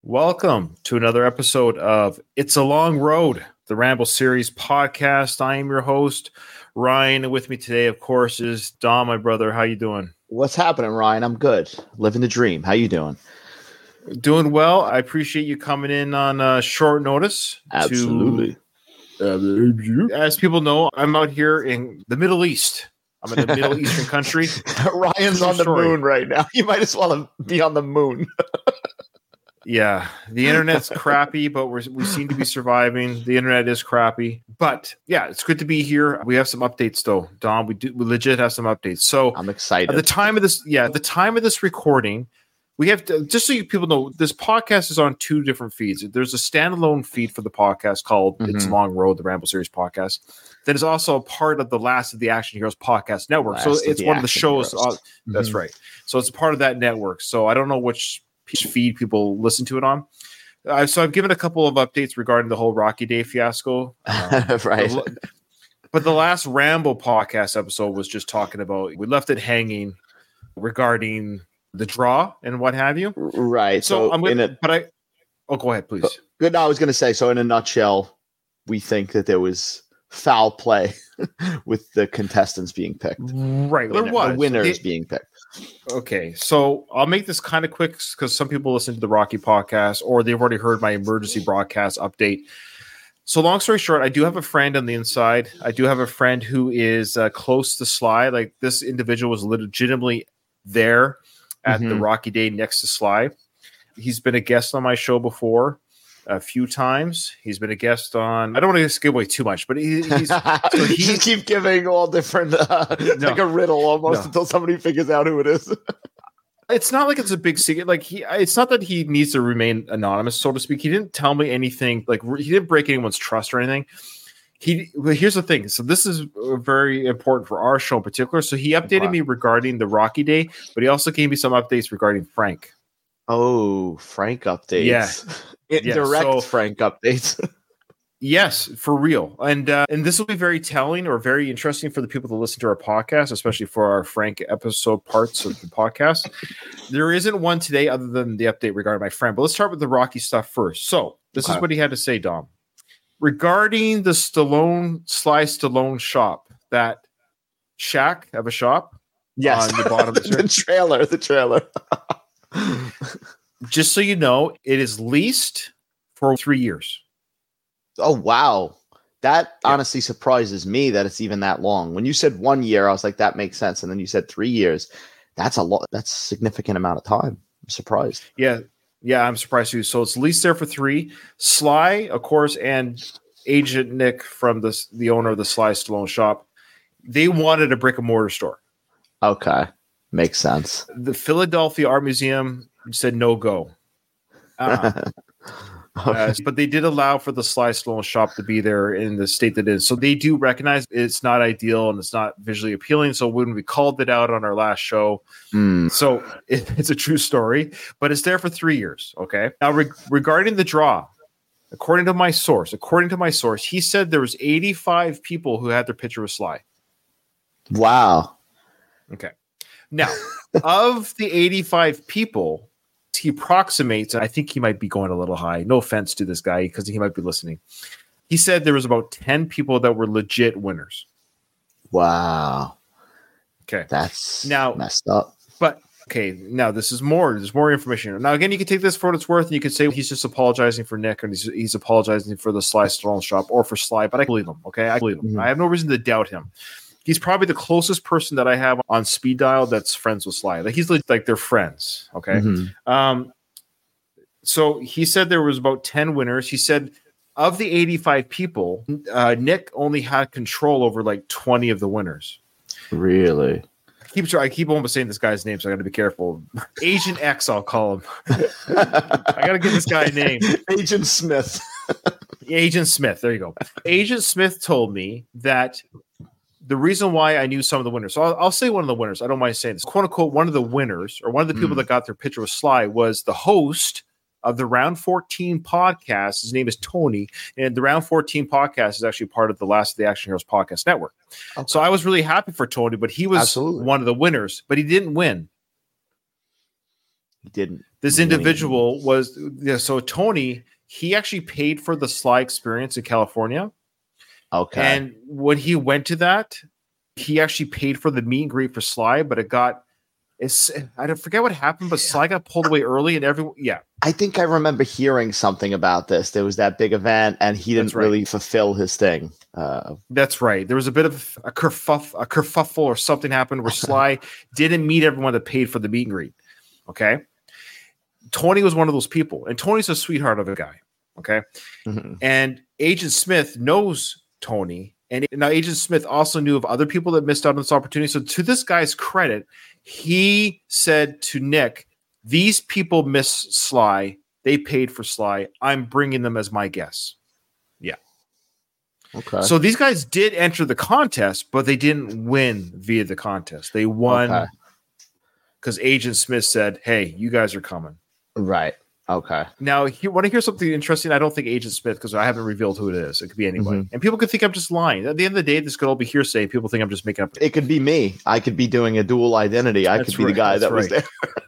Welcome to another episode of It's a Long Road, the Ramble Series podcast. I am your host, Ryan. With me today, of course, is Dom, my brother. How you doing? What's happening, Ryan? I'm good. Living the dream. How you doing? Doing well. I appreciate you coming in on short notice. Absolutely. As people know, I'm out here in the Middle East. I'm in a Middle Eastern country. Ryan's on the moon right now. You might as well be on the moon. Yeah, the internet's crappy, but we seem to be surviving. The internet is crappy, but yeah, it's good to be here. We have some updates though, Dom. We legit have some updates. So I'm excited. At the time of this recording, we have to, just so you people know, this podcast is on two different feeds. There's a standalone feed for the podcast called It's a Long Road, the Ramble Series podcast. That is also a part of the Last of the Action Heroes podcast network. So it's one of the shows. That's right. So it's a part of that network. So I don't know which feed people listen to it on. So I've given a couple of updates regarding the whole Rocky Day fiasco. Right. But the last Ramble podcast episode was just talking about, we left it hanging regarding the draw and what have you. Right. So I'm going to, go ahead, please. Good. No, I was going to say, so in a nutshell, we think that there was foul play with the contestants being picked. Right. There was. The winners being picked. Okay, so I'll make this kind of quick because some people listen to the Rocky podcast or they've already heard my emergency broadcast update. So long story short, I do have a friend on the inside. I do have a friend who is close to Sly. Like, this individual was legitimately there at the Rocky Day next to Sly. He's been a guest on my show before a few times. He's been a guest on, I don't want to give away too much, but he's just keep giving all different like a riddle almost until somebody figures out who it is. It's not like it's a big secret. Like, it's not that he needs to remain anonymous, so to speak. He didn't tell me anything. Like, he didn't break anyone's trust or anything. Here's the thing. So this is very important for our show in particular. So he updated me regarding the Rocky Day, but he also gave me some updates regarding Frank. Oh, Frank updates. Yeah. Direct Frank updates. Yes, for real. And this will be very telling or very interesting for the people that listen to our podcast, especially for our Frank episode parts of the podcast. There isn't one today other than the update regarding my friend. But let's start with the Rocky stuff first. So this is what he had to say, Dom. Regarding the Sly Stallone shop, that shack of a shop. Yes. On the bottom of the trailer. Just so you know, it is leased for 3 years. Oh, wow. That honestly surprises me that it's even that long. When you said 1 year, I was like, that makes sense. And then you said 3 years. That's a lot. That's a significant amount of time. I'm surprised. Yeah, I'm surprised too. So it's leased there for 3. Sly, of course, and Agent Nick from the owner of the Sly Stallone shop, they wanted a brick and mortar store. Okay. Makes sense. The Philadelphia Art Museum said no go. But they did allow for the Sly Stallone shop to be there in the state that it is. So they do recognize it's not ideal and it's not visually appealing. So when we called it out on our last show, so it's a true story, but it's there for 3 years. Okay. Now regarding the draw, according to my source, he said there was 85 people who had their picture with Sly. Wow. Okay. Now, of the 85 people, he approximates, and I think he might be going a little high. No offense to this guy, because he might be listening. He said there was about 10 people that were legit winners. Wow. Okay. That's now messed up. But, okay, now this is more. There's more information. Now, again, you can take this for what it's worth, and you can say he's just apologizing for Nick, and he's apologizing for the Sly Stallone shop, or for Sly, but I believe him, okay? I believe him. I have no reason to doubt him. He's probably the closest person that I have on speed dial that's friends with Sly. Like, he's like they're friends. Okay. So he said there was about 10 winners. He said of the 85 people, Nick only had control over like 20 of the winners. Really? I keep almost saying this guy's name, so I got to be careful. Agent X, I'll call him. I got to give this guy a name. Agent Smith. Agent Smith. There you go. Agent Smith told me that the reason why I knew some of the winners, so I'll say one of the winners. I don't mind saying this. "Quote unquote," one of the winners, or one of the people that got their picture with Sly, was the host of the Round 14 podcast. His name is Tony, and the Round 14 podcast is actually part of the Last of the Action Heroes podcast network. Okay. So I was really happy for Tony, but he was one of the winners, but he didn't win. He didn't. This individual was so Tony. He actually paid for the Sly experience in California. Okay. And when he went to that, he actually paid for the meet and greet for Sly, but I don't forget what happened, but Sly got pulled away early, and everyone, I think I remember hearing something about this. There was that big event, and he didn't really fulfill his thing. That's right. There was a bit of a kerfuffle or something happened where Sly didn't meet everyone that paid for the meet and greet. Okay. Tony was one of those people, and Tony's a sweetheart of a guy. Okay. Mm-hmm. And Agent Smith knows Tony. And now Agent Smith also knew of other people that missed out on this opportunity. So to this guy's credit, he said to Nick, these people missed Sly. They paid for Sly. I'm bringing them as my guests. Yeah. Okay. So these guys did enter the contest, but they didn't win via the contest. They won because Agent Smith said, hey, you guys are coming. Right. Okay. Now, you want to hear something interesting? I don't think Agent Smith, because I haven't revealed who it is. It could be anybody. Mm-hmm. And people could think I'm just lying. At the end of the day, this could all be hearsay. People think I'm just making up. It could be me. I could be doing a dual identity. I could be the guy that was there.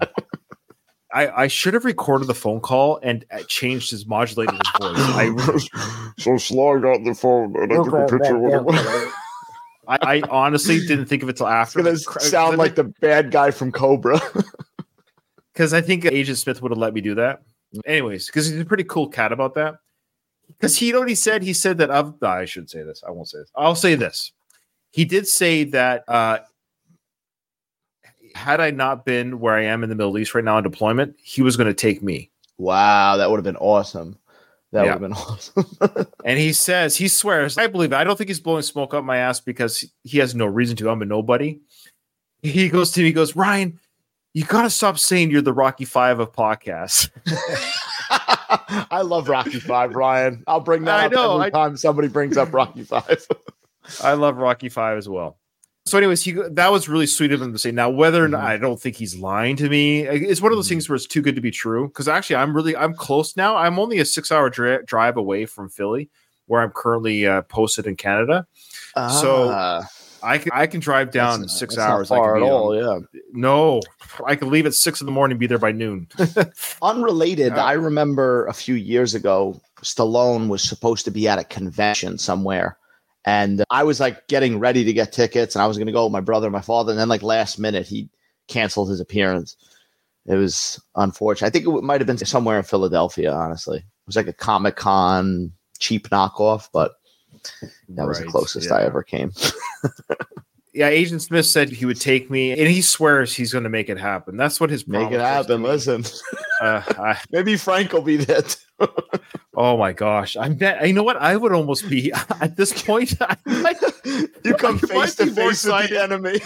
I should have recorded the phone call and changed his modulated his voice. So Sly got the phone and I took a picture of him. I honestly didn't think of it till after. It's going to sound like the bad guy from Cobra. Because I think Agent Smith would have let me do that. Anyways, because he's a pretty cool cat about that. Because he said that I should say this. I won't say this. I'll say this. He did say that had I not been where I am in the Middle East right now on deployment, he was going to take me. Wow, that would have been awesome. That would have been awesome. And he swears, I believe it. I don't think he's blowing smoke up my ass because he has no reason to. I'm a nobody. He goes to me, Ryan, you got to stop saying you're the Rocky Five of podcasts. I love Rocky Five, Ryan. I'll bring that up every time somebody brings up Rocky Five. I love Rocky Five as well. So anyways, that was really sweet of him to say. Now, whether or not, I don't think he's lying to me. It's one of those things where it's too good to be true. Because actually, I'm close now. I'm only a 6-hour drive away from Philly, where I'm currently posted in Canada. So I can drive down in 6 hours. Not far at all, yeah. No, I can leave at 6 a.m, be there by noon. Unrelated, I remember a few years ago, Stallone was supposed to be at a convention somewhere. And I was like getting ready to get tickets, and I was going to go with my brother and my father. And then like last minute, he canceled his appearance. It was unfortunate. I think it might have been somewhere in Philadelphia, honestly. It was like a Comic-Con cheap knockoff, but that was the closest I ever came. Yeah, Agent Smith said he would take me, and he swears he's going to make it happen. That's what his make it happen. Listen, maybe Frank will be there too. Oh my gosh! You know what? I would almost be at this point. You come face to face with the enemy.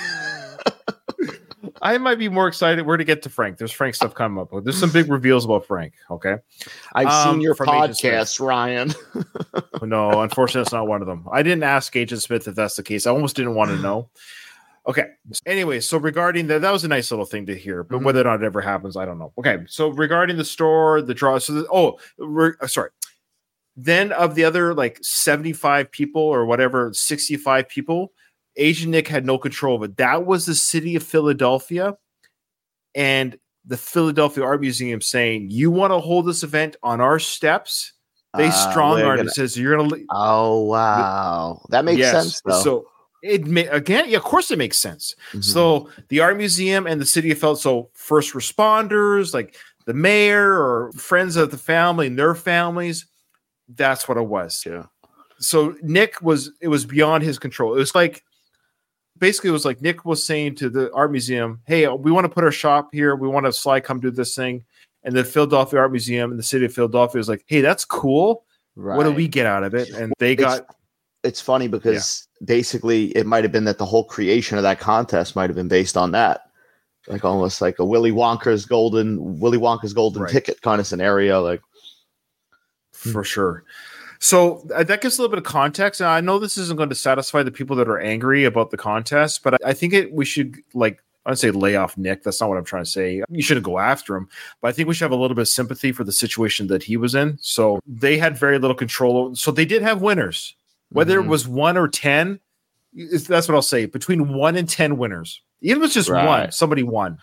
I might be more excited. We're to get to Frank. There's Frank stuff coming up. There's some big reveals about Frank. Okay, I've seen your podcast, Ryan. No, unfortunately, that's not one of them. I didn't ask Agent Smith if that's the case. I almost didn't want to know. Okay. Anyway, so regarding that was a nice little thing to hear, but whether or not it ever happens, I don't know. Okay. So regarding the store, the draw. So sorry. Then of the other like 75 people or whatever, 65 people, Agent Nick had no control of it. That was the city of Philadelphia and the Philadelphia Art Museum saying, you want to hold this event on our steps? They strong-armed it. Says you're going to. Oh, wow. That makes sense, though. So of course it makes sense. Mm-hmm. So the art museum and the city of Philadelphia, so first responders, like the mayor or friends of the family and their families, that's what it was. Yeah. So it was beyond his control. It was like, basically it was like Nick was saying to the art museum, hey, we want to put our shop here. We want to Sly come do this thing. And the Philadelphia Art Museum and the city of Philadelphia was like, hey, that's cool. Right. What do we get out of it? And they it's funny because basically it might have been that the whole creation of that contest might have been based on that. Like almost like a Willy Wonka's golden ticket kind of scenario. Like for sure. So that gives a little bit of context. And I know this isn't going to satisfy the people that are angry about the contest, but I think we should I would say lay off Nick. That's not what I'm trying to say. You shouldn't go after him, but I think we should have a little bit of sympathy for the situation that he was in. So they had very little control. So they did have winners. Whether it was 1 or 10, that's what I'll say. Between 1 and 10 winners. Even if it's just one, somebody won.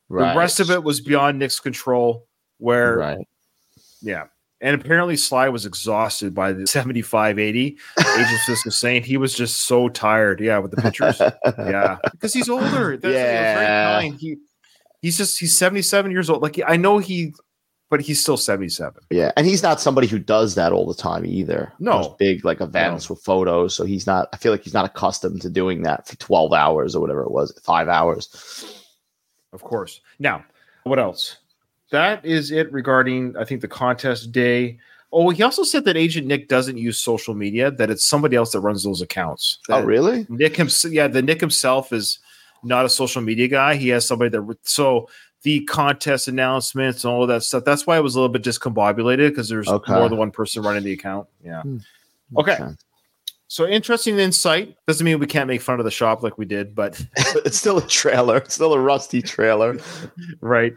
Right. The rest of it was beyond Nick's control. Where, yeah. And apparently Sly was exhausted by the 75-80. Agent Smith was saying he was just so tired. Yeah, with the pictures. Yeah, because he's older. That's very kind. He's 77 years old. Like, I know but he's still 77. Yeah, and he's not somebody who does that all the time either. No. Those big like events with photos. So he's not. I feel like he's not accustomed to doing that for 12 hours or whatever it was, 5 hours. Of course. Now, what else? That is it regarding, I think, the contest day. Oh, he also said that Agent Nick doesn't use social media, that it's somebody else that runs those accounts. Oh, really? Nick himself is not a social media guy. He has somebody so the contest announcements and all of that stuff. That's why it was a little bit discombobulated, because there's more than one person running the account. Yeah. Okay. So interesting insight. Doesn't mean we can't make fun of the shop like we did, but it's still a trailer. It's still a rusty trailer. Right.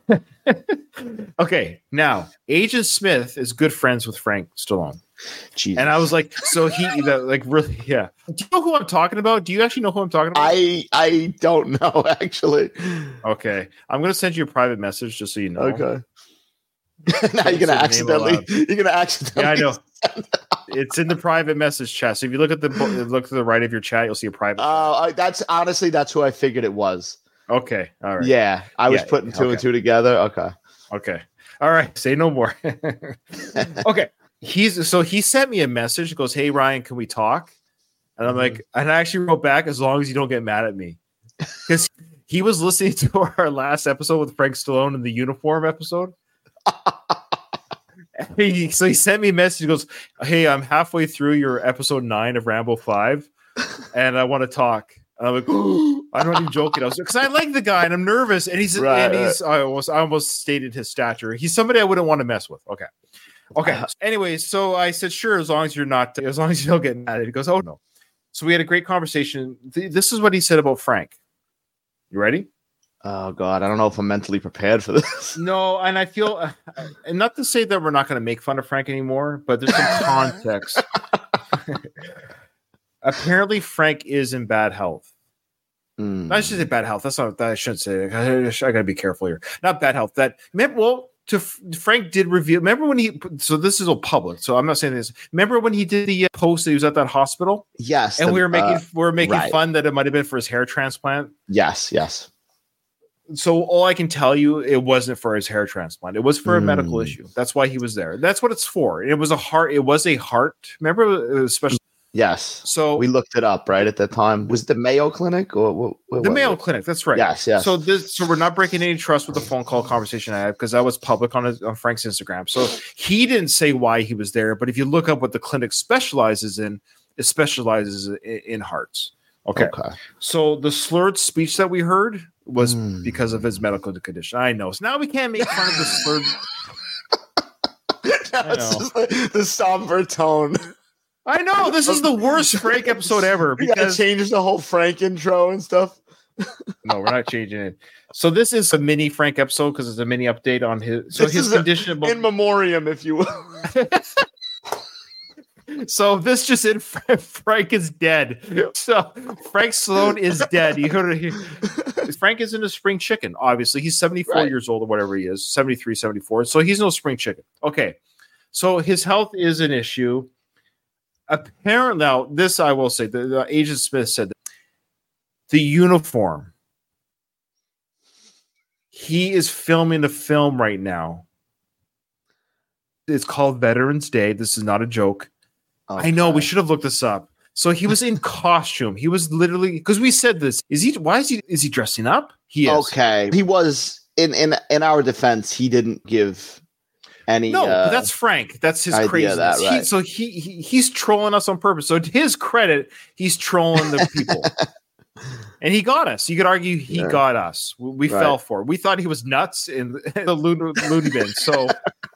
Okay. Now, Agent Smith is good friends with Frank Stallone. Jesus. And I was like, so really, yeah. Do you know who I'm talking about? Do you actually know who I'm talking about? I don't know, actually. Okay. I'm going to send you a private message just so you know. Okay. Now you're gonna accidentally. Yeah, I know. It's in the private message chat. So if you look to the right of your chat, you'll see a private. That's who I figured it was. Okay, all right. Yeah, I was putting two and two together. Okay, all right. Say no more. Okay, he sent me a message. He goes, "Hey Ryan, can we talk?" And I'm like, and I actually wrote back, "As long as you don't get mad at me," because he was listening to our last episode with Frank Stallone in the uniform episode. So he sent me a message. He goes, "Hey, I'm halfway through your episode 9 of Rambo 5, and I want to talk." And I'm like, I'm not even joking. I was because I like the guy and I'm nervous. And he's I almost stated his stature. He's somebody I wouldn't want to mess with. Okay. Anyway, so I said, sure, as long as you don't get mad. He goes, oh no. So we had a great conversation. This is what he said about Frank. You ready? Oh God, I don't know if I'm mentally prepared for this. No, and I feel, and not to say that we're not going to make fun of Frank anymore, but there's some context. Apparently, Frank is in bad health. I should say bad health. That's not that I shouldn't say. I got to be careful here. Not bad health. Frank did reveal. Remember when so this is all public. So I'm not saying this. Remember when he did the post that he was at that hospital? Yes, and we were making fun that it might have been for his hair transplant. Yes. So all I can tell you, it wasn't for his hair transplant. It was for a medical issue. That's why he was there. That's what it's for. It was a heart. Remember, especially. Yes. So we looked it up right at that time. Was it the Mayo Clinic or what the Mayo Clinic? That's right. Yes. So we're not breaking any trust with the phone call conversation I had because that was public on Frank's Instagram. So he didn't say why he was there, but if you look up what the clinic specializes in, it specializes in hearts. Okay. So the slurred speech that we heard was because of his medical condition. I know. So now we can't make fun of the slurred. The somber tone. I know. This is the worst Frank episode ever. Because changes the whole Frank intro and stuff. No, we're not changing it. So this is a mini Frank episode because it's a mini update on his condition. In memoriam, if you will. So this just in, Frank is dead. So Frank Stallone is dead. Frank isn't a spring chicken, obviously. He's 74 years old or whatever he is, 73, 74. So he's no spring chicken. Okay. So his health is an issue. Apparently, now this I will say, the Agent Smith said that the uniform. He is filming a film right now. It's called Veterans Day. This is not a joke. Okay. I know we should have looked this up. So he was in costume. He was literally because we said this. Is he dressing up? He is. Okay. He was in our defense. He didn't give any. No, but that's Frank. That's his craziness. Right. He's trolling us on purpose. So to his credit, he's trolling the people. And he got us. You could argue he got us. We fell for it. We thought he was nuts in the loony bin. So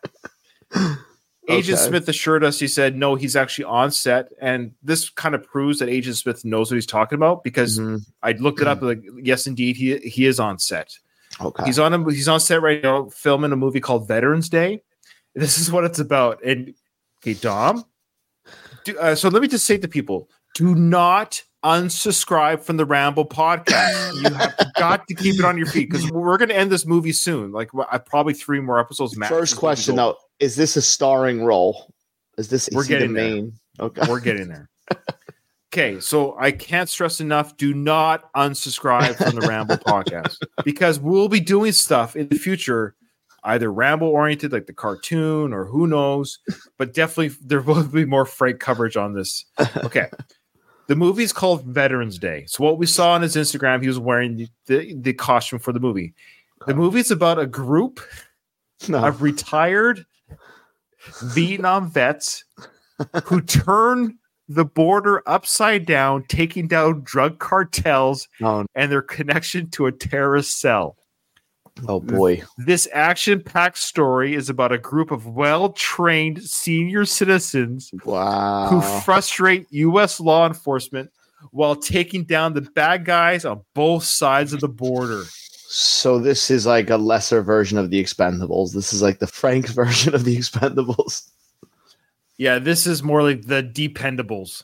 Agent Smith assured us, he said, no, he's actually on set. And this kind of proves that Agent Smith knows what he's talking about because I looked it up. Like, yes, indeed, he is on set. Okay. He's on set right now filming a movie called Veterans Day. This is what it's about. And okay, Dom. So let me just say to people, do not unsubscribe from the Ramble podcast. You have got to keep it on your feet because we're going to end this movie soon. Like probably 3 more episodes. Max. First question though: is this a starring role? We're getting the main? There. Okay, we're getting there. Okay, so I can't stress enough: do not unsubscribe from the Ramble podcast because we'll be doing stuff in the future, either Ramble oriented, like the cartoon, or who knows. But definitely, there will be more Frank coverage on this. Okay. The movie's called Veterans Day. So what we saw on his Instagram, he was wearing the costume for the movie. The movie's about a group of retired Vietnam vets who turn the border upside down, taking down drug cartels and their connection to a terrorist cell. Oh boy. This action-packed story is about a group of well-trained senior citizens who frustrate U.S. law enforcement while taking down the bad guys on both sides of the border. So this is like a lesser version of the Expendables. This is like the Frank version of the Expendables. Yeah, this is more like the Dependables.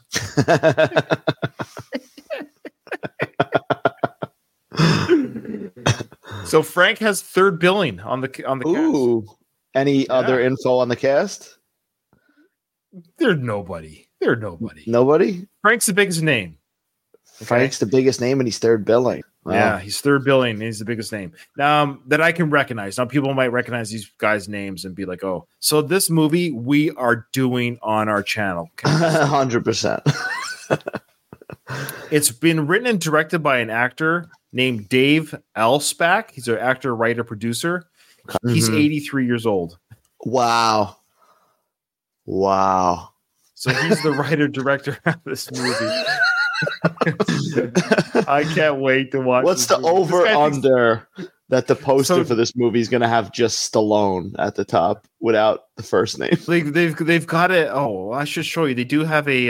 So Frank has third billing on the cast. Any other info on the cast? They're nobody. Nobody? Frank's the biggest name. Okay? Frank's the biggest name and he's third billing. Wow. Yeah, he's third billing and he's the biggest name. That I can recognize. Now people might recognize these guys' names and be like, oh, so this movie we are doing on our channel. 100%. It's been written and directed by an actor named Dave Elspack. He's an actor, writer, producer. He's 83 years old. Wow. So he's the writer, director of this movie. I can't wait to watch. What's the over-under that the poster for this movie is going to have just Stallone at the top without the first name? They've got it. Oh, I should show you. They do have a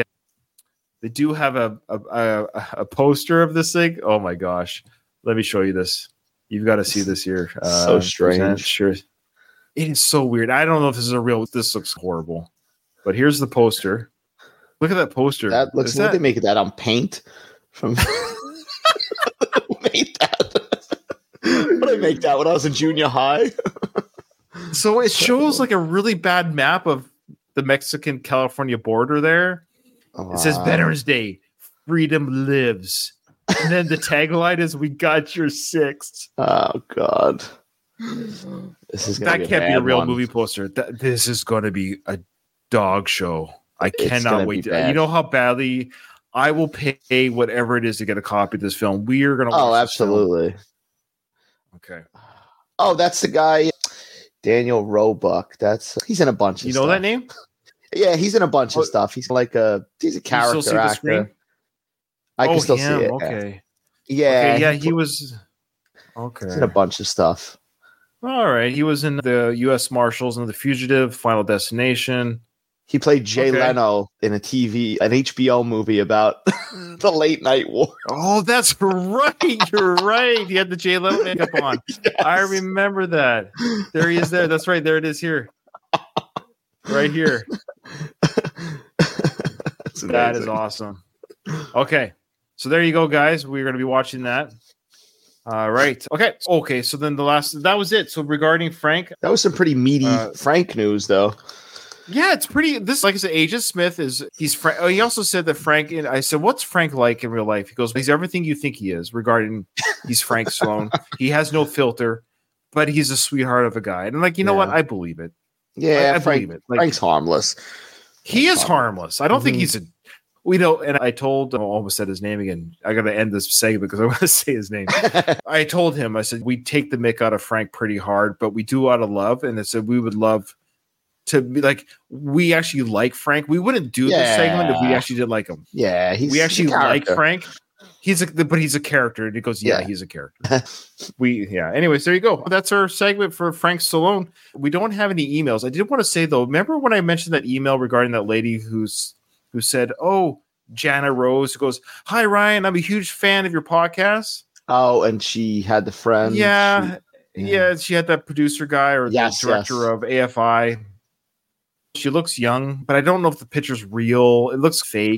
poster of this thing. Oh my gosh. Let me show you this. You've got to see this here. So strange. Sure. It is so weird. I don't know if this is a real. This looks horrible. But here's the poster. Look at that poster. That looks like they make that on paint. From who made that? What did I make that when I was in junior high? So it shows like a really bad map of the Mexican-California border there. It says Veterans Day, freedom lives. And then the tagline is "We got your sixth." Oh God, that can't be a real movie poster. This is going to be a dog show. I cannot wait. You know how badly I will pay whatever it is to get a copy of this film. We are going to. Oh, absolutely. Okay. Oh, that's the guy, Daniel Roebuck. He's in a bunch of. You know that name? Yeah, he's in a bunch of stuff. He's he's a character actor. I can still see it. Okay. Yeah. He was. Okay. He's in a bunch of stuff. All right. He was in the U.S. Marshals and The Fugitive, Final Destination. He played Jay Leno in an HBO movie about the late night war. Oh, that's right. You're right. He had the Jay Leno makeup on. Yes. I remember that. There he is there. That's right. There it is here. Right here. That is awesome. Okay. So there you go, guys. We're going to be watching that. All right. Okay. So then that was it. So regarding Frank. That was some pretty meaty Frank news, though. Yeah, it's pretty. This, like I said, Agent Smith he's Frank. Oh, he also said that Frank. And I said, "What's Frank like in real life?" He goes, "He's everything you think he is." Regarding, he's Frank Stallone. He has no filter, but he's a sweetheart of a guy. And I'm like, you know what? I believe it. Yeah, I believe it. Like, Frank's harmless. He is harmless. I don't think he's a. And I told, I almost said his name again. I got to end this segment because I want to say his name. I told him, I said, we take the mick out of Frank pretty hard, but we do out of love. And I said, we would love to be like, we actually like Frank. We wouldn't do this segment if we actually did like him. Yeah. We actually like Frank. But he's a character. And he goes, he's a character. Anyways, there you go. That's our segment for Frank Stallone. We don't have any emails. I did want to say though, remember when I mentioned that email regarding that lady who said, "Oh, Jana Rose," who goes, "Hi Ryan, I'm a huge fan of your podcast." Oh, and she had the friend. She had that producer guy or the director of AFI. She looks young, but I don't know if the picture's real. It looks fake.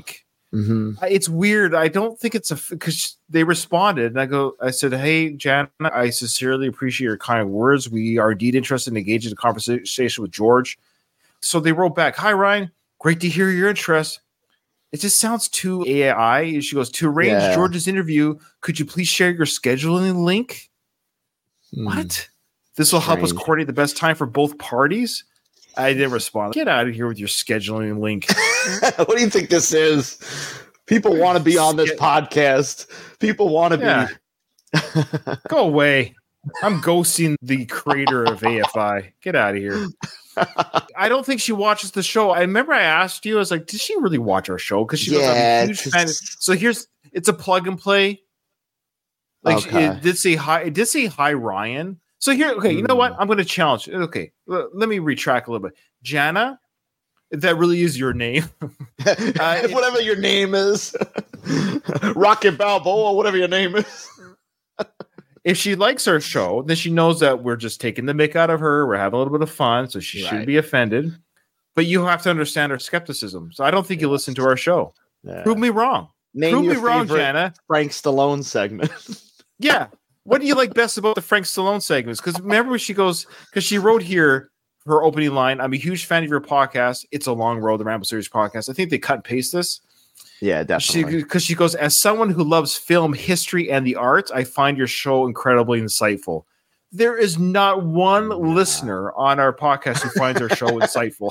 It's weird. I don't think it's because they responded, and I said, "Hey, Jan, I sincerely appreciate your kind words. We are indeed interested in engaging in a conversation with George." So they wrote back, "Hi, Ryan. Great to hear your interest. It just sounds too AI." She goes, "To arrange George's interview, could you please share your scheduling link?" What? This will help us coordinate the best time for both parties. I didn't respond. Get out of here with your scheduling link. What do you think this is? People want to be on this podcast. People want to be. Go away. I'm ghosting the creator of AFI. Get out of here. I don't think she watches the show. I remember I asked you, I was like, did she really watch our show? Because she goes, I'm a huge fan. So it's a plug and play. Like it did say hi. It did say hi, Ryan. So here, okay, you know what? I'm going to challenge. Okay, let me retract a little bit. Jana, if that really is your name. Whatever your name is. Rocket Balboa, whatever your name is. If she likes our show, then she knows that we're just taking the mick out of her. We're having a little bit of fun, so she shouldn't be offended. But you have to understand her skepticism. So I don't think you listen to our show. Yeah. Prove me wrong. Prove me wrong, Jana. Frank Stallone segment. Yeah. What do you like best about the Frank Stallone segments? Because remember when she goes, because she wrote here her opening line, "I'm a huge fan of your podcast. It's a long road, the Ramble Series podcast." I think they cut and paste this. Yeah, definitely. Because she goes, "As someone who loves film, history, and the arts, I find your show incredibly insightful." There is not one listener on our podcast who finds our show insightful.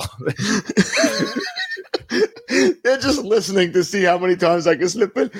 They're just listening to see how many times I can slip in.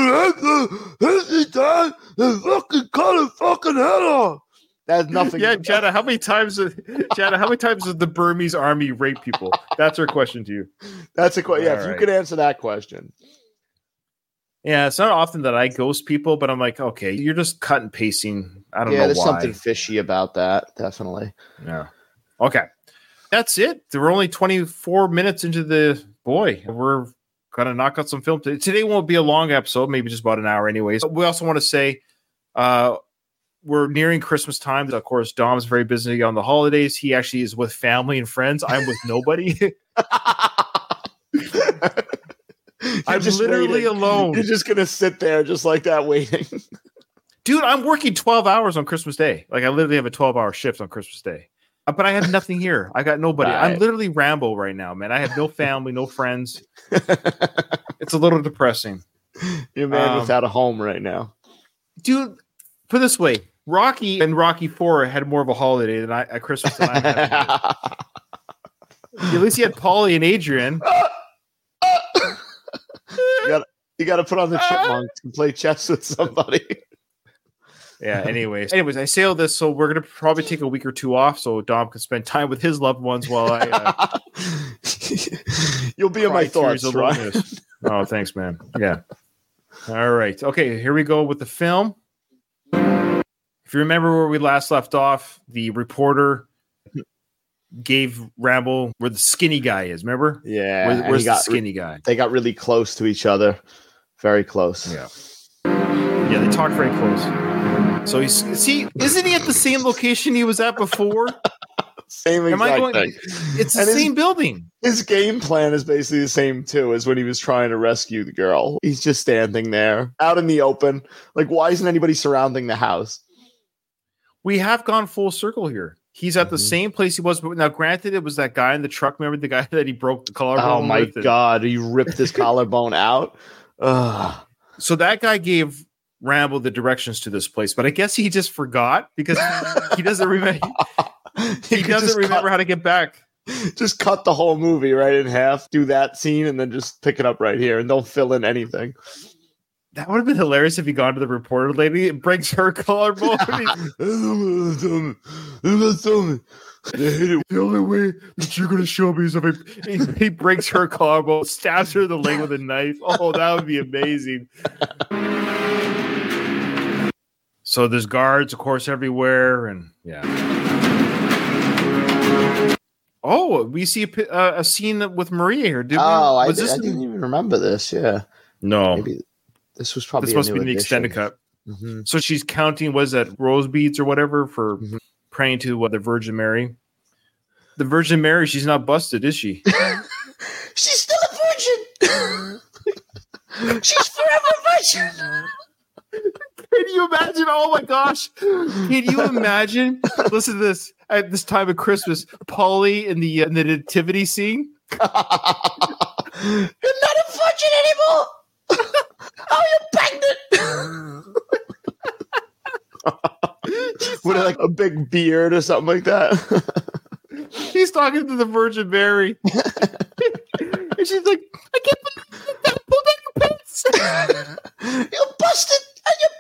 Fucking cut a fucking head off. That's nothing. Yeah, Jana, how many times does the Burmese army rape people? That's her question to you. That's a question. Yeah, if you could answer that question. Yeah, it's not often that I ghost people, but I'm like, okay, you're just cut and pasting. I don't know why. There's something fishy about that, definitely. Yeah. Okay. That's it. We're only 24 minutes into the boy. We're gonna knock out some film today. Today won't be a long episode, maybe just about an hour anyways. But we also want to say we're nearing Christmas time. Of course, Dom's very busy on the holidays. He actually is with family and friends. I'm with nobody. I'm just literally alone. You're just gonna sit there just like that waiting. Dude, I'm working 12 hours on Christmas Day. Like I literally have a 12-hour shift on Christmas Day. But I have nothing here. I got nobody. Right. I'm literally Rambo right now, man. I have no family, no friends. It's a little depressing. You're a man without a home right now. Dude, put it this way. Rocky and Rocky 4 had more of a holiday than at Christmas than I had. At least you had Paulie and Adrian. You got to put on the chipmunks and play chess with somebody. Yeah. Anyways, I say all this, so we're gonna probably take a week or two off, so Dom can spend time with his loved ones while I. You'll be in my thoughts, right? Oh, thanks, man. Yeah. All right. Okay. Here we go with the film. If you remember where we last left off, the reporter gave Rambo where the skinny guy is. Remember? Yeah. Where's the skinny guy? They got really close to each other. Very close. Yeah. Yeah. They talked very close. So isn't he at the same location he was at before? Same exact thing. It's the same building. His game plan is basically the same too as when he was trying to rescue the girl. He's just standing there out in the open. Like, why isn't anybody surrounding the house? We have gone full circle here. He's at the same place he was. But now, granted, it was that guy in the truck. Remember the guy that he broke the collarbone? Oh my God. He ripped his collarbone out. Ugh. So that guy gave Rambo the directions to this place, but I guess he just forgot because he doesn't remember. He doesn't remember how to get back. Just cut the whole movie right in half, do that scene, and then just pick it up right here, and don't fill in anything. That would have been hilarious if he gone to the reporter lady and breaks her collarbone. The only way that you're going to show me is if he breaks her collarbone, stabs her in the leg with a knife. Oh, that would be amazing. So there's guards, of course, everywhere, and yeah. Oh, we see a scene with Maria here. I didn't even remember this. Yeah, no, maybe this was probably this must be the extended cut. Mm-hmm. So she's counting, was that rose beads or whatever for praying to the Virgin Mary. The Virgin Mary, she's not busted, is she? She's still a virgin. She's forever virgin. Can you imagine? Oh my gosh. Can you imagine? Listen to this. At this time of Christmas, Polly in the nativity scene. You're not a virgin anymore. How are you pregnant? With like a big beard or something like that. He's talking to the Virgin Mary. And she's like, I can't believe that. Pull down your pants. You're busted and you're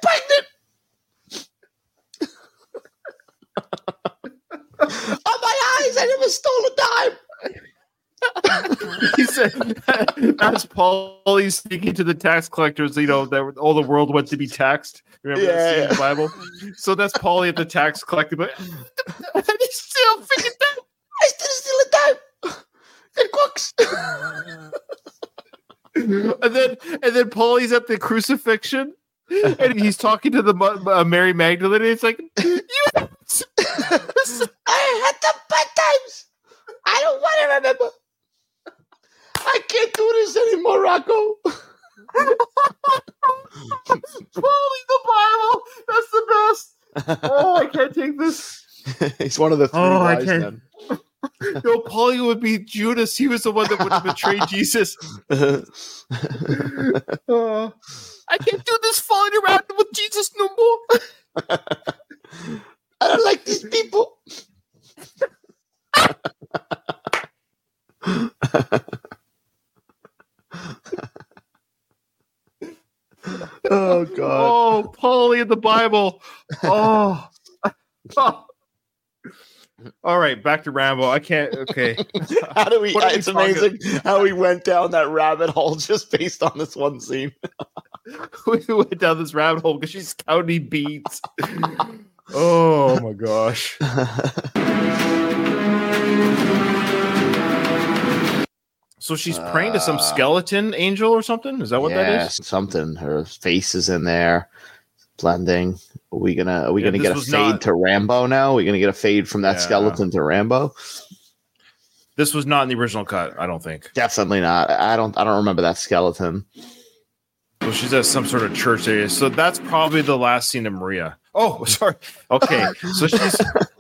pregnant. On my eyes, I never stole a dime. He said that's Paulie speaking to the tax collectors, that all the world went to be taxed. Remember that scene in the Bible? So that's Paulie at the tax collector, but I still figured that. I still steal a dime. It cooks. and then Paulie's at the crucifixion, and he's talking to the Mary Magdalene, and it's like, I had the bad times. I don't want to remember. I can't do this anymore, Rocco. Paulie the Bible. That's the best. Oh, I can't take this. He's one of the three wise men. No, Paulie would be Judas. He was the one that would have betrayed Jesus. I can't do this falling around with Jesus no more. I don't like these people. Oh God! Oh, Paulie in the Bible. Oh. All right, back to Rambo. I can't. Okay. How do we? It's amazing how we went down that rabbit hole just based on this one scene. We went down this rabbit hole because she's counting beads. Oh my gosh. So she's praying to some skeleton angel or something? Is that what that is? Something. Her face is in there, blending. Are we gonna get a fade to Rambo now? Are we gonna get a fade from that skeleton to Rambo? This was not in the original cut, I don't think. Definitely not. I don't remember that skeleton. So she's at some sort of church area. So that's probably the last scene of Maria. Oh, sorry. Okay. So she's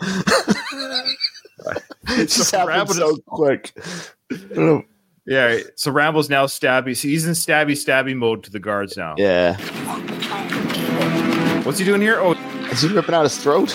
it just happened so quick. Yeah, so Rambo's now stabby. So he's in stabby mode to the guards now. Yeah. What's he doing here? Oh, is he ripping out his throat?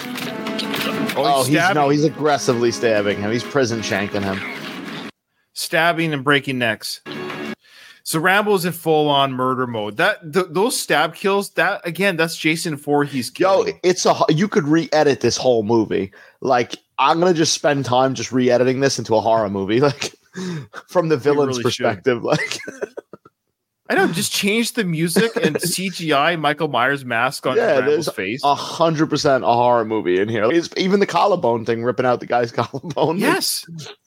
He's aggressively stabbing him. He's prison shanking him. Stabbing and breaking necks. So Rambo's in full on murder mode. Those stab kills, that's Jason Voorhees killing. Yo, you could re-edit this whole movie. Like, I'm gonna just spend time just re-editing this into a horror movie, like from the villain's perspective. Like, I know, just change the music and CGI Michael Myers mask on Rambo's face. 100% a horror movie in here. It's even the collarbone thing, ripping out the guy's collarbone. Yes.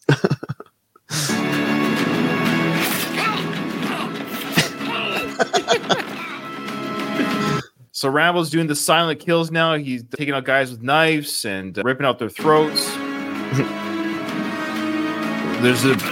So Rambo's doing the silent kills now. He's taking out guys with knives and ripping out their throats. There's a...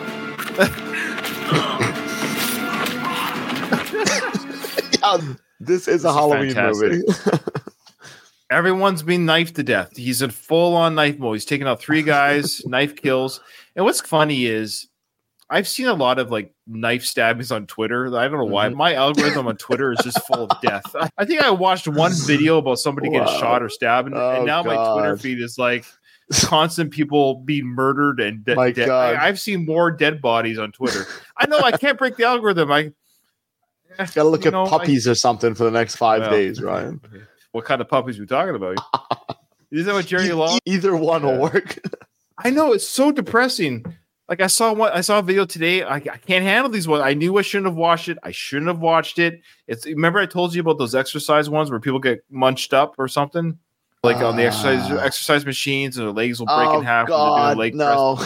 This is a Halloween movie. Everyone's being knifed to death. He's in full-on knife mode. He's taking out 3 guys, knife kills. And what's funny is I've seen a lot of like knife stabbings on Twitter. I don't know why. My algorithm on Twitter is just full of death. I think I watched one video about somebody getting shot or stabbed, and now my Twitter feed is like constant people being murdered and dead. I've seen more dead bodies on Twitter. I know I can't break the algorithm. I gotta look at puppies or something for the next 5 days, Ryan. What kind of puppies are we talking about? Is that what Jerry Long? Either one will work. I know, it's so depressing. Like I saw a video today. I can't handle these ones. I knew I shouldn't have watched it. I shouldn't have watched it. Remember I told you about those exercise ones where people get munched up or something, like on the exercise machines, and their legs will break in half. God, leg no.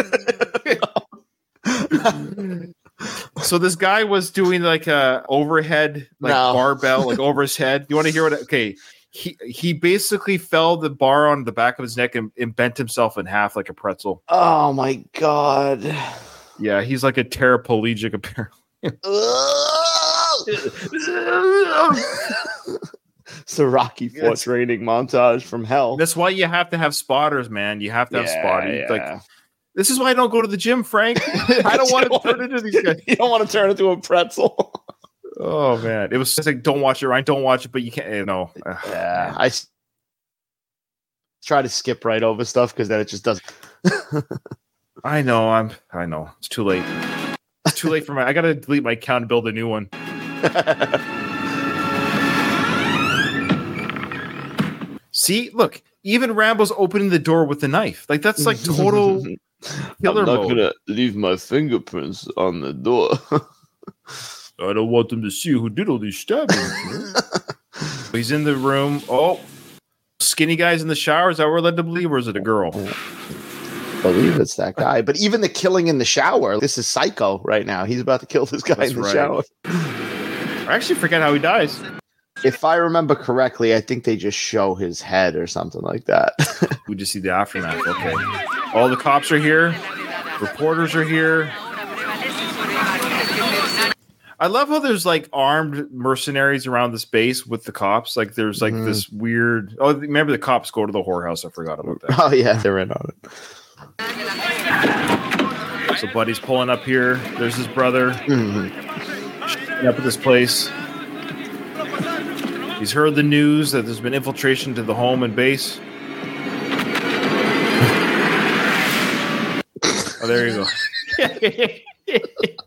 So this guy was doing like a overhead barbell like over his head. You want to hear what? Okay. He basically fell the bar on the back of his neck and bent himself in half like a pretzel. Oh my God. Yeah, he's like a paraplegic apparently. It's the Rocky IV training montage from hell. That's why you have to have spotters, man. You have to have spotters. Like, this is why I don't go to the gym, Frank. I don't want to turn into these guys. You don't want to turn into a pretzel. Oh man, it was just like, don't watch it, Ryan. Don't watch it, but you can't. Yeah, I try to skip right over stuff because then it just doesn't. I know. It's too late. It's too late for I gotta delete my account and build a new one. See, look, even Rambo's opening the door with the knife. Like, that's like total killer I'm not mode. gonna leave my fingerprints on the door. I don't want them to see who did all these stabbings. He's in the room. Oh, skinny guy's in the shower. Is that what we're led to believe, or is it a girl? I believe it's that guy. But even the killing in the shower, this is Psycho right now. He's about to kill this guy in the shower. I actually forget how he dies. If I remember correctly, I think they just show his head or something like that. We just see the aftermath. Okay. All the cops are here. Reporters are here. I love how there's like armed mercenaries around this base with the cops. Like there's like this weird. Oh, remember the cops go to the whorehouse? I forgot about that. Oh yeah, they're in on it. So Buddy's pulling up here. There's his brother. Up at this place. He's heard the news that there's been infiltration to the home and base. Oh, there you go.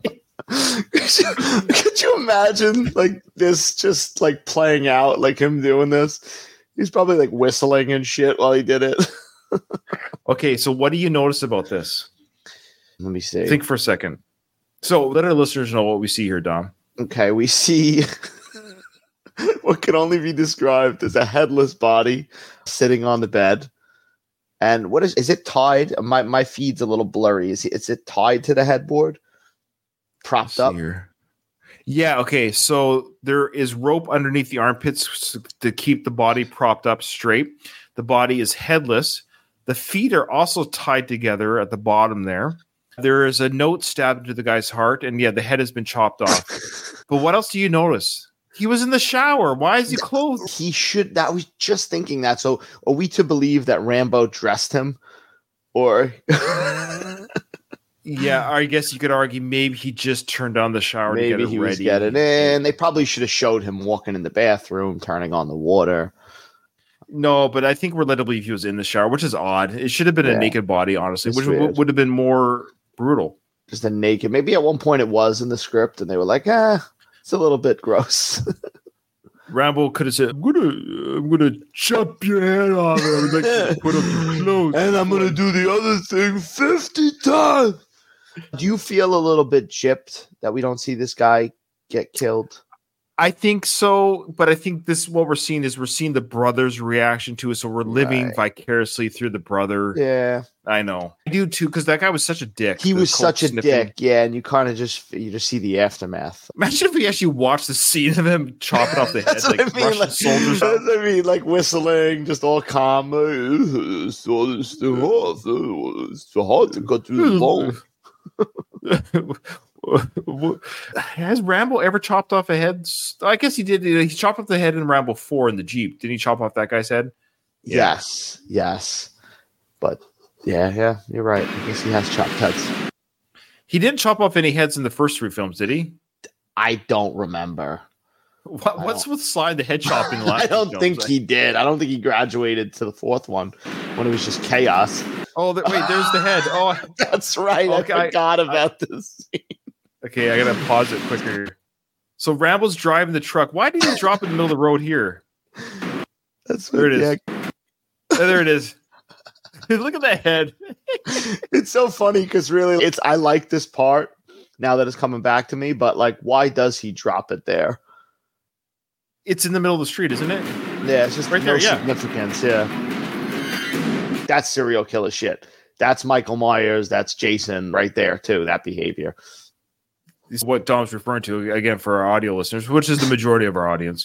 Could you imagine like this just like playing out, like him doing this? He's probably like whistling and shit while he did it. Okay, so what do you notice about this? Let me see. Think for a second. So let our listeners know what we see here, Dom. Okay, we see what can only be described as a headless body sitting on the bed. And what is it tied? My feed's a little blurry. Is it tied to the headboard? Propped up? Here. Yeah, okay. So there is rope underneath the armpits to keep the body propped up straight. The body is headless. The feet are also tied together at the bottom there. There is a note stabbed into the guy's heart, and yeah, the head has been chopped off. But what else do you notice? He was in the shower. Why is he clothed? He should. I was just thinking that. So are we to believe that Rambo dressed him? Or yeah, I guess you could argue maybe he just turned on the shower to get it he ready. Was getting in. They probably should have showed him walking in the bathroom, turning on the water. No, but I think we're led to believe he was in the shower, which is odd. It should have been a naked body, honestly, which would have been more brutal. Just a naked. Maybe at one point it was in the script, and they were like, it's a little bit gross. Rambo could have said, I'm gonna chop your head off and like, put up your clothes. And I'm gonna do the other thing 50 times. Do you feel a little bit gypped that we don't see this guy get killed? I think so, but I think what we're seeing the brother's reaction to it. So we're living vicariously through the brother. Yeah, I know. I do too, because that guy was such a dick. He was such a dick, yeah, and you kind of just see the aftermath. Imagine if we actually watched the scene of him chopping off the head, like Russian soldiers. That's what I mean, like whistling, just all calm. So it's hard to cut through the bone. Has Rambo ever chopped off a head? I guess he did. He chopped off the head in Rambo 4 in the Jeep. Didn't he chop off that guy's head? Yeah. Yes. But yeah, you're right. I guess he has chopped heads. He didn't chop off any heads in the first 3 films, did he? I don't remember. What's with Sly the head chopping? I don't think he did. I don't think he graduated to the 4th one when it was just chaos. Oh, wait, there's the head. Oh, that's right. Okay, I forgot about this scene. Okay, I gotta pause it quicker. So Rambo's driving the truck. Why did he drop in the middle of the road here? There it is. There it is. Look at that head. It's so funny because really, I like this part now that it's coming back to me. But like, why does he drop it there? It's in the middle of the street, isn't it? Yeah, it's just right there. Yeah, significance. Yeah, that's serial killer shit. That's Michael Myers. That's Jason right there too. That behavior. This is what Dom's referring to again for our audio listeners, which is the majority of our audience.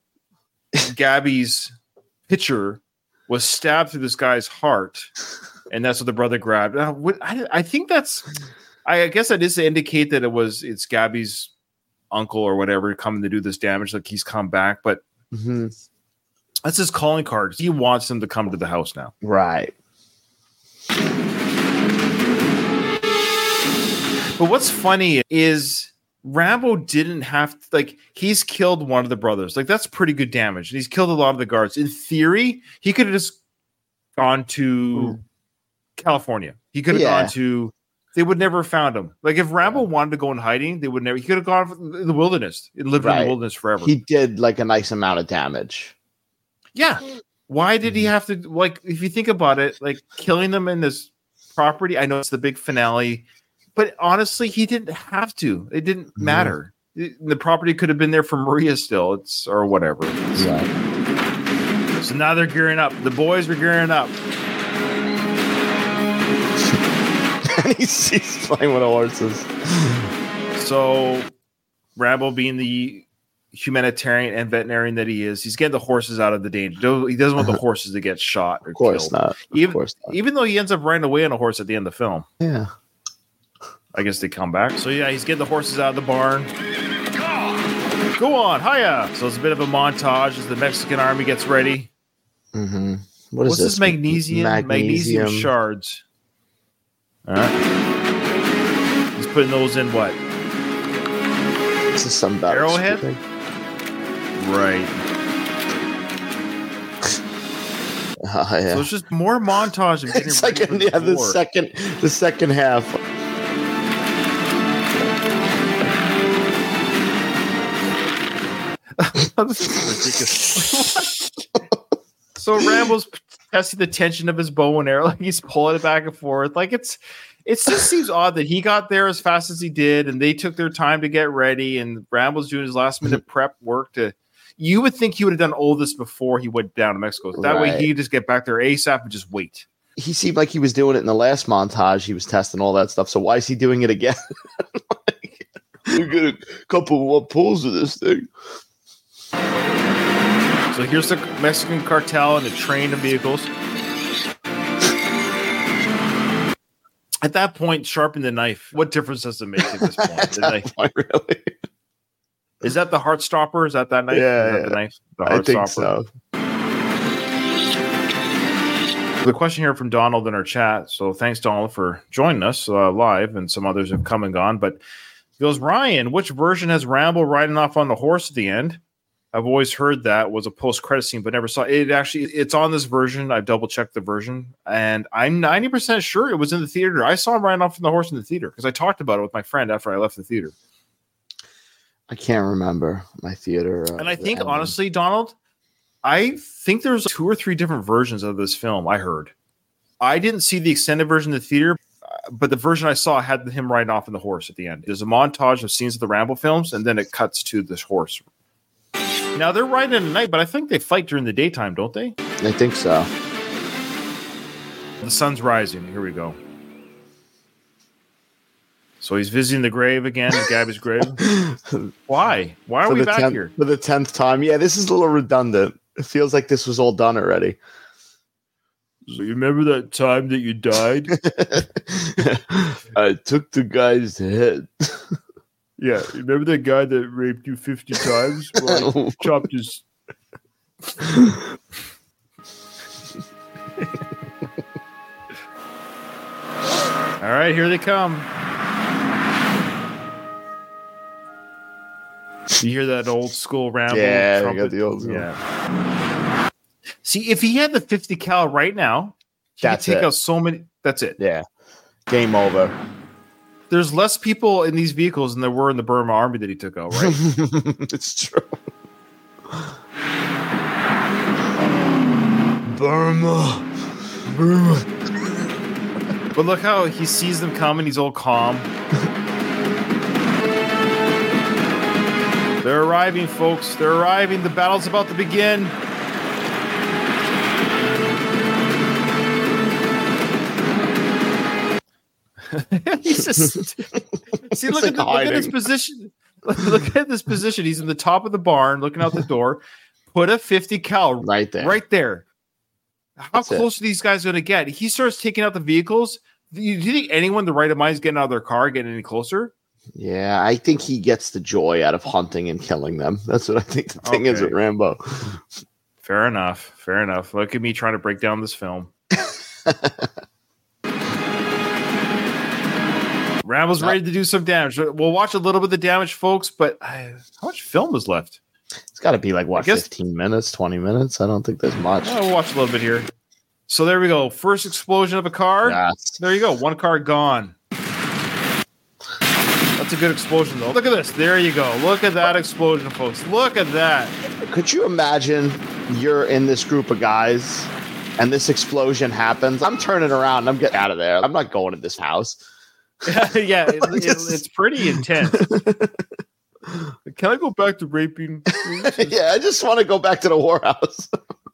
Gabby's picture was stabbed through this guy's heart, and that's what the brother grabbed. I think that's. I guess that is to indicate that it's Gabby's uncle or whatever coming to do this damage. Like he's come back, but that's his calling card. He wants them to come to the house now. Right. But what's funny is Rambo didn't have to, like, he's killed one of the brothers. Like, that's pretty good damage. And he's killed a lot of the guards. In theory, he could have just gone to California. He could have gone to, they would never have found him. Like, if Rambo wanted to go in hiding, they would never, he could have gone in the wilderness and lived in the wilderness forever. He did like a nice amount of damage. Yeah. Why did he have to, like, if you think about it, like killing them in this property, I know it's the big finale, but honestly, he didn't have to. It didn't matter. The property could have been there for Maria still, or whatever. So now they're gearing up. The boys were gearing up. And he's playing with the horses. So Rambo, being the humanitarian and veterinarian that he is, he's getting the horses out of the danger. He doesn't want the horses to get shot or killed. Even though he ends up riding away on a horse at the end of the film. Yeah. I guess they come back. So yeah, he's getting the horses out of the barn. Go on, hiya! So it's a bit of a montage as the Mexican army gets ready. What's this? Magnesium shards. All right. He's putting those in what? This is some arrowhead. Right. Yeah. So it's just more montage of getting it's like the second half. This is ridiculous. So Rambo's testing the tension of his bow and arrow, like he's pulling it back and forth. Like it just seems odd that he got there as fast as he did, and they took their time to get ready. And Rambo's doing his last minute prep work to. You would think he would have done all this before he went down to Mexico. So that way he could just get back there ASAP and just wait. He seemed like he was doing it in the last montage. He was testing all that stuff. So why is he doing it again? You get a couple more pulls of this thing. So here's the Mexican cartel and a train of vehicles. At that point, sharpen the knife. What difference does it make at this point? At that point, really? Is that the Heartstopper? Is that knife? Yeah, the knife? I think so. The question here from Donald in our chat. So thanks, Donald, for joining us live, and some others have come and gone. But he goes, Ryan, which version has Rambo riding off on the horse at the end? I've always heard that was a post-credit scene, but never saw it. It's on this version. I've double-checked the version, and I'm 90% sure it was in the theater. I saw him riding off on the horse in the theater because I talked about it with my friend after I left the theater. I can't remember my theater. And I think, honestly, Donald, I think there's 2 or 3 different versions of this film I heard. I didn't see the extended version in the theater, but the version I saw had him riding off on the horse at the end. There's a montage of scenes of the Rambo films, and then it cuts to this horse. Now, they're riding at night, but I think they fight during the daytime, don't they? I think so. The sun's rising. Here we go. So he's visiting the grave again, Gabby's grave. Why? Why are we back here? For the 10th time. Yeah, this is a little redundant. It feels like this was all done already. So you remember that time that you died? I took the guy's head. Yeah, you remember that guy that raped you 50 times? Well, I chopped his... All right, here they come. You hear that old school Rambo? Yeah, I got the old school. Yeah. See, if he had the 50 cal right now, he could take out so many. That's it. Yeah. Game over. There's less people in these vehicles than there were in the Burma army that he took out, right? It's true. Burma. But look how he sees them coming. He's all calm. They're arriving, folks. They're arriving. The battle's about to begin. He's just see. Look at his position. Look at this position. He's in the top of the barn, looking out the door. Put a 50 cal right there. Right there. How close are these guys going to get? He starts taking out the vehicles. Do you think anyone the right of mind is getting out of their car, getting any closer? Yeah, I think he gets the joy out of hunting and killing them. That's what I think the thing is with Rambo. Fair enough. Look at me trying to break down this film. Rambo's ready to do some damage. We'll watch a little bit of the damage, folks, but how much film is left? It's got to be like, 15 minutes, 20 minutes? I don't think there's much. We'll watch a little bit here. So there we go. First explosion of a car. Yes. There you go. One car gone. That's a good explosion, though. Look at this. There you go. Look at that explosion, folks. Look at that. Could you imagine you're in this group of guys and this explosion happens? I'm turning around and I'm getting out of there. I'm not going to this house. Yeah, it's pretty intense. Can I go back to raping? Yeah, I just want to go back to the whorehouse.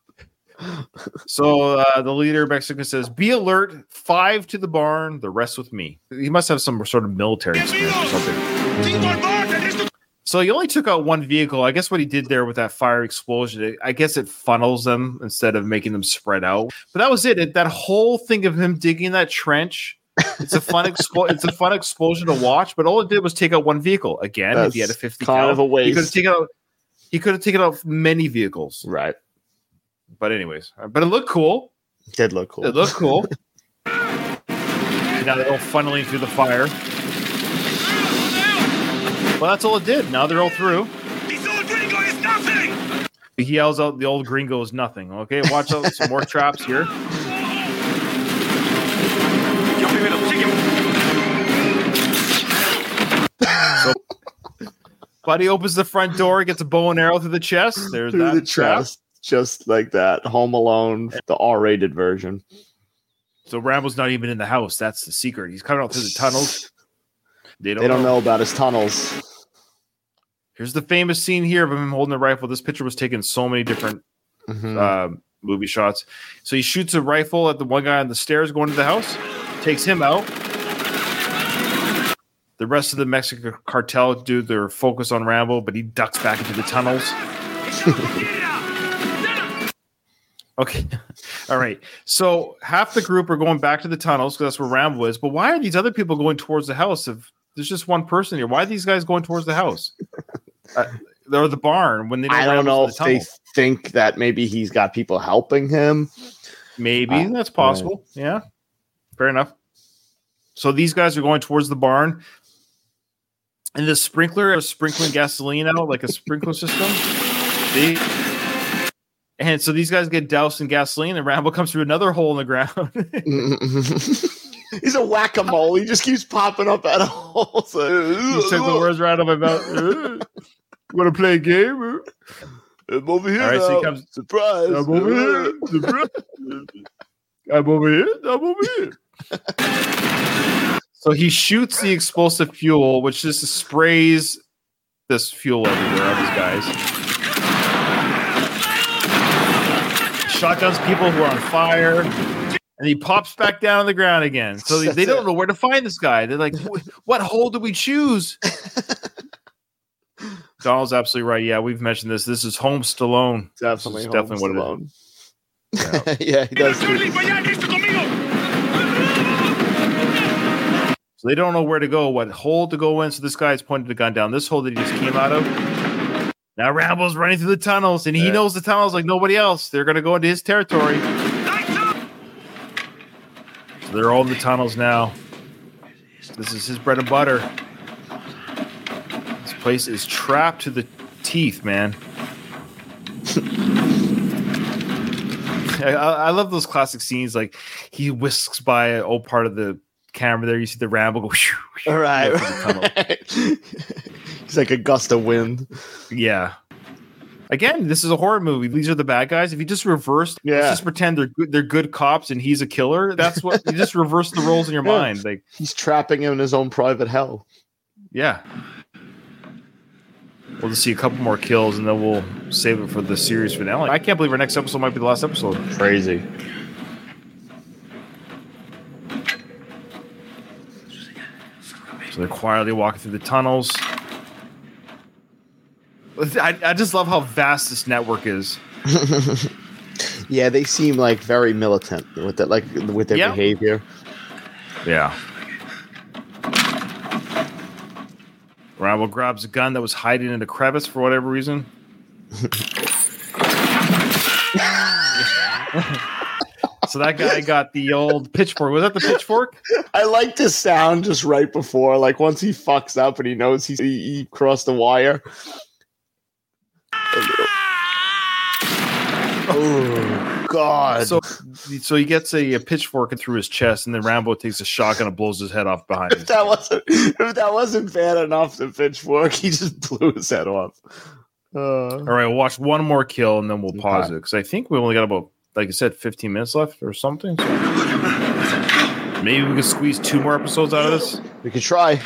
So the leader of Mexico says, "Be alert, 5 to the barn, the rest with me." He must have some sort of military experience or something. So he only took out one vehicle. I guess what he did there with that fire explosion, I guess it funnels them instead of making them spread out. But that was it. That whole thing of him digging that trench, it's a fun explosion to watch. But all it did was take out one vehicle. Again, if he had a 50 kind of a waste. He could have taken out many vehicles. Right. But anyways, but it looked cool. It did look cool. It looked cool. Now they're all funneling through the fire. Well, that's all it did. Now they're all through. This old gringo is nothing! He yells out, "The old gringo is nothing." Okay, watch out. Some more traps here. So, Buddy opens the front door, gets a bow and arrow through the chest. There's through that the chest. Just like that. Home Alone, the R-rated version. So Rambo's not even in the house. That's the secret. He's coming out through the tunnels. They don't know about his tunnels. Here's the famous scene here of him holding a rifle. This picture was taken in so many different movie shots. So he shoots a rifle at the one guy on the stairs going to the house, takes him out. The rest of the Mexican cartel do their focus on Rambo, but he ducks back into the tunnels. Okay. All right. So half the group are going back to the tunnels because that's where Rambo is. But why are these other people going towards the house if there's just one person here? Why are these guys going towards the house? Or the barn when they know I don't know if they tunnel? think that maybe he's got people helping him. Maybe that's possible. Right. Yeah. Fair enough. So these guys are going towards the barn. And the sprinkler is sprinkling gasoline out like a sprinkler system. And so these guys get doused in gasoline, and Rambo comes through another hole in the ground. He's a whack-a-mole. He just keeps popping up at holes. He took the words right out of my mouth. Want to play a game? I'm over here. All right, now. so he comes. Surprise! I'm over here. Surprise. I'm over here. I'm over here. So he shoots the explosive fuel, which just sprays this fuel everywhere on these guys. Shotguns people who are on fire, and he pops back down on the ground again. So they don't know where to find this guy. They're like, what hole do we choose? Donald's absolutely right. Yeah, we've mentioned this. This is Home Stallone. Definitely what it is. Yeah, yeah, he does. So they don't know where to go, what hole to go in. So this guy's pointed the gun down this hole that he just came out of. Now Rambo's running through the tunnels, and he knows the tunnels like nobody else. They're going to go into his territory. So they're all in the tunnels now. This is his bread and butter. This place is trapped to the teeth, man. I love those classic scenes. Like he whisks by an old part of the camera there. You see the Rambo go. All right. It's like a gust of wind. Yeah. Again, this is a horror movie. These are the bad guys. If you just reverse, let's just pretend they're good cops and he's a killer. That's what you just reverse the roles in your mind. Like he's trapping him in his own private hell. Yeah. We'll just see a couple more kills and then we'll save it for the series finale. I can't believe our next episode might be the last episode. Crazy. So they're quietly walking through the tunnels. I just love how vast this network is. Yeah, they seem like very militant with that, like with their behavior. Yeah. Rambo grabs a gun that was hiding in a crevice for whatever reason. So that guy got the old pitchfork. Was that the pitchfork? I like the sound just right before, like once he fucks up and he knows he crossed the wire. Oh God! So he gets a pitchfork through his chest, and then Rambo takes a shotgun and blows his head off behind. If that wasn't bad enough, the pitchfork, he just blew his head off. All right, we'll watch one more kill, and then we'll pause it because I think we only got about, like I said, 15 minutes left or something. So maybe we could squeeze 2 more episodes out of this. We could try.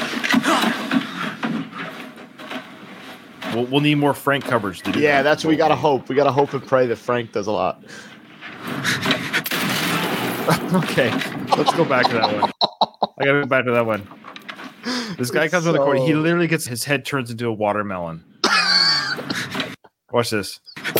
We'll need more Frank coverage. To do that's what we gotta hope. We gotta hope and pray that Frank does a lot. Okay, let's go back to that one. I gotta go back to that one. This guy comes on the court. He literally gets his head turns into a watermelon. Watch this.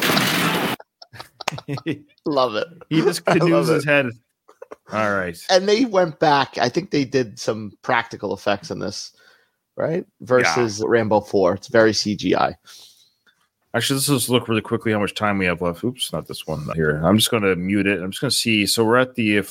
Love it. He just canoes his head. All right. And they went back. I think they did some practical effects in this, right? Versus Rambo 4. It's very CGI. Actually, let's just look really quickly how much time we have left. Oops, not this one here. I'm just going to mute it. I'm just going to see. So we're at the...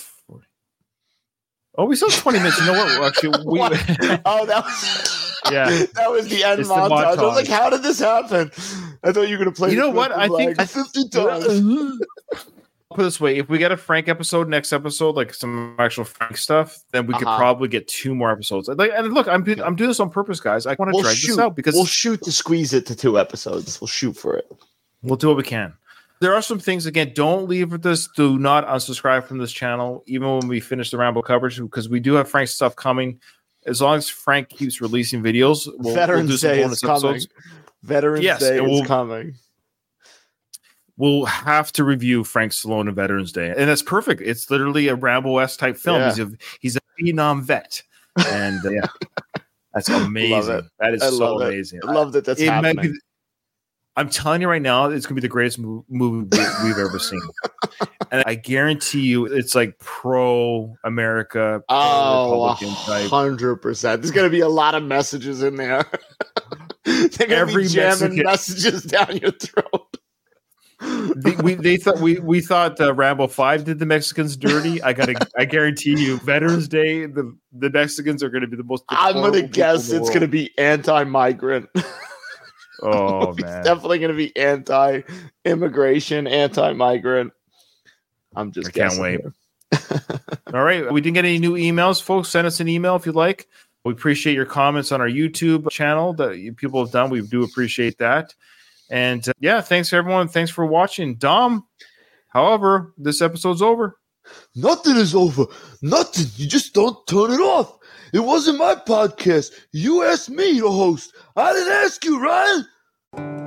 we still have 20 minutes. You know what? Actually, that was... Yeah. That was the end montage. I was like, how did this happen? I thought you were going to play. You know what? I think 50 times. Put it this way: if we get a Frank episode next episode, like some actual Frank stuff, then we could probably get 2 more episodes. Like, and look, I'm doing this on purpose, guys. I want to drag this out because we'll shoot to squeeze it to 2 episodes. We'll shoot for it. We'll do what we can. There are some things, again, don't leave with this. Do not unsubscribe from this channel, even when we finish the Rambo coverage, because we do have Frank stuff coming. As long as Frank keeps releasing videos, we'll do some bonus episodes. Veterans Day is coming. We'll have to review Frank Stallone and Veterans Day. And that's perfect. It's literally a Rambo-esque type film. Yeah. He's a Vietnam vet. And that's amazing. That is so amazing. I love that that's happening. I'm telling you right now, it's going to be the greatest movie we've ever seen. And I guarantee you, it's like pro-America, pro-Republican type. 100%. There's going to be a lot of messages in there. They're going to be jamming messages down your throat. We thought Rambo 5 did the Mexicans dirty. I guarantee you, Veterans Day, the Mexicans are going to be the most. I'm going to guess it's going to be anti-migrant. Oh man, it's definitely going to be anti-immigration, anti-migrant. I'm just. I can't wait. All right, we didn't get any new emails, folks. Send us an email if you'd like. We appreciate your comments on our YouTube channel that people have done. We do appreciate that. And thanks everyone. Thanks for watching. Dom, however, this episode's over. Nothing is over. Nothing. You just don't turn it off. It wasn't my podcast. You asked me to host. I didn't ask you, Ryan.